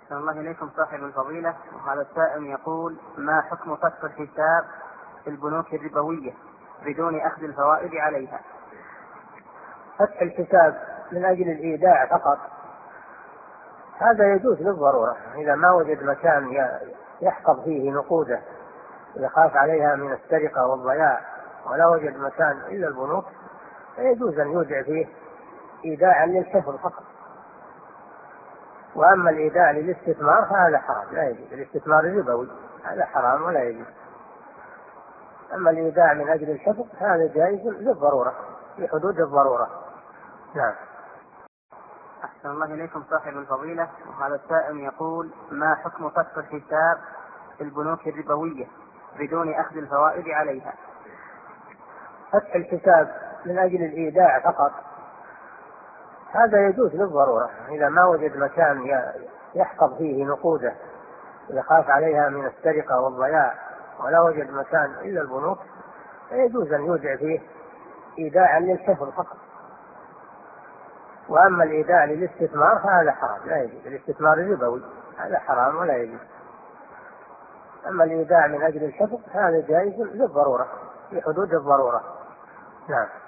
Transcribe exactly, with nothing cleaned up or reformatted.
أحسن الله إليكم صاحب الفضيلة. وهذا السائل يقول: ما حكم فتح الحساب في البنوك الربوية بدون أخذ الفوائد عليها؟ فتح الحساب من أجل الإيداع فقط هذا يجوز للضرورة، إذا ما وجد مكان يحفظ فيه نقوده يخاف عليها من السرقة والضياع ولا وجد مكان إلا البنوك، فيجوز أن يودع فيه إيداعا للحفظ فقط. وأما الإيداع للاستثمار فهذا حرام، لا يجوز. الاستثمار الربوي هذا حرام ولا يجوز. أما الإيداع من أجل الحفظ هذا جائز للضرورة في حدود الضرورة. نعم. أحسن الله إليكم صاحب الفضيلة. وهذا السائل يقول: ما حكم فتح الحساب في البنوك الربوية بدون أخذ الفوائد عليها؟ فتح الحساب من أجل الإيداع فقط هذا يجوز للضرورة، إذا ما وجد مكان يحفظ فيه نقوده يخاف عليها من السرقة والضياع ولا وجد مكان إلا البنوك، فيجوز أن يودع فيه إيداعا للحفظ فقط. وأما الإيداع للاستثمار فهذا حرام، لا يجوز. الاستثمار الربوي هذا حرام ولا يجوز. أما الإيداع من أجل الحفظ هذا جائز للضرورة في حدود الضرورة. نعم.